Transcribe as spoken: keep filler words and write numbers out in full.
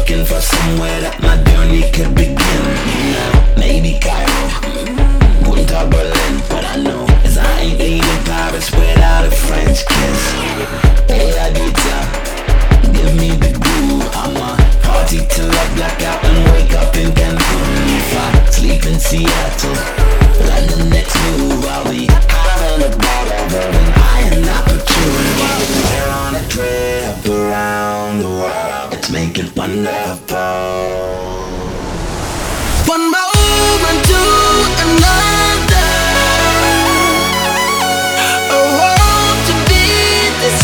looking for somewhere that my journey could begin. Maybe Cairo, Punta Berlin, but I know as I ain't leaving Paris without a French kiss. Hey Adita, give me the groove. I'ma party till I black out and wake up in Cancun. If I sleep in Seattle, then the next move I'll be having a bottle of bourbon. I am not maturing while we're on a trip around the world. Let's make it wonderful. One moment to